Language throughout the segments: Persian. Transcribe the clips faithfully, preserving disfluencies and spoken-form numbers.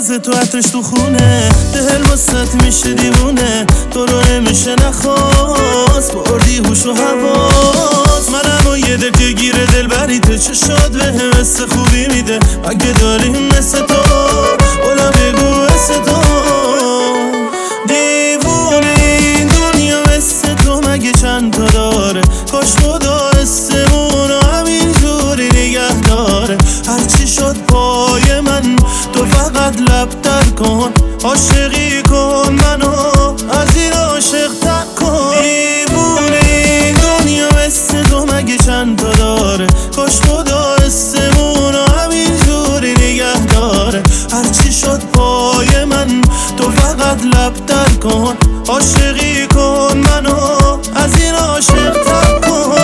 ناز تو عطرش تو خونه، دل وسط میشه دیوونه، تو رو نمیشه نخواست، بردی هوش و حواس. منم و یه دل که گیره دل بری تو چه شد به هم مثل خوبی میده، اگه داریم مثل تو اولا بگو مثل تو. دیوونه این دنیا مثل تو مگه چند تا داره، کاش خدا اسمون رو همینجوری نگه داره. هرچی شد پای من تو فقط لب در کن، عاشقی کن منو از این عاشق تر کن. دیوونه این دنیا مثل تو مگه چند تا داره، کاش خدا اسمون رو همینجوری نگه داره. هرچی شد پای من تو فقط لب در کن، عاشقی کن منو از این عاشق تر کن.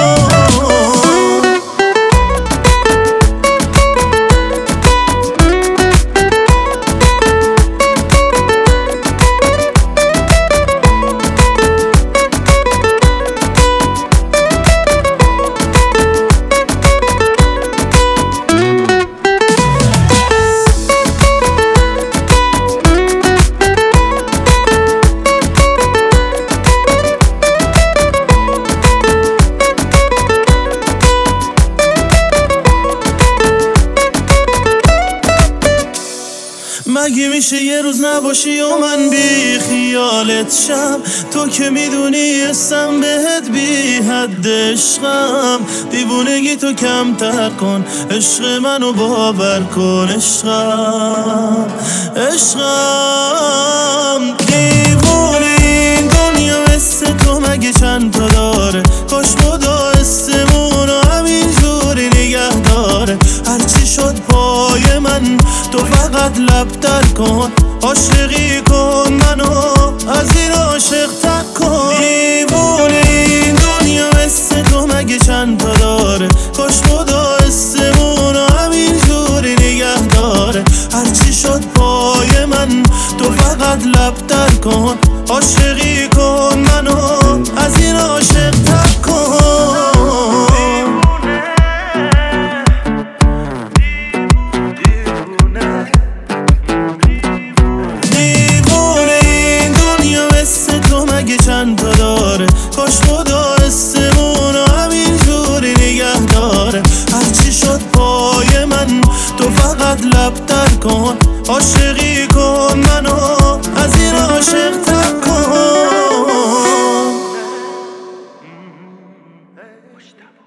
مگه میشه یه روز نباشی و من بی خیالت شم، تو که میدونی اسم بهت بی حد عشقم. دیوونگی تو کمتر کن، عشق منو باور کن، عشقم عشقم. دیوونه این دنیا مثل تو مگه چند تا داره، کاش خدا اسمون رو همینجوری نگه داره. هرچی شد پای من تو فقط لب در کن، عاشقی کن منو از این عاشق تر کن. دیوونه این دنیا مثل تو مگه چند تا داره، کاش خدا اسمون رو همینجوری نگه داره. هرچی شد پای من تو فقط لب در کن، عاشقی کن منو از این عاشق تر کن. چند تا داره، کاش خدا اسمون رو همینجوری نگه داره. هرچی شد پای من تو فقط لب در کن، عاشقی کن منو از این عاشق تر کن.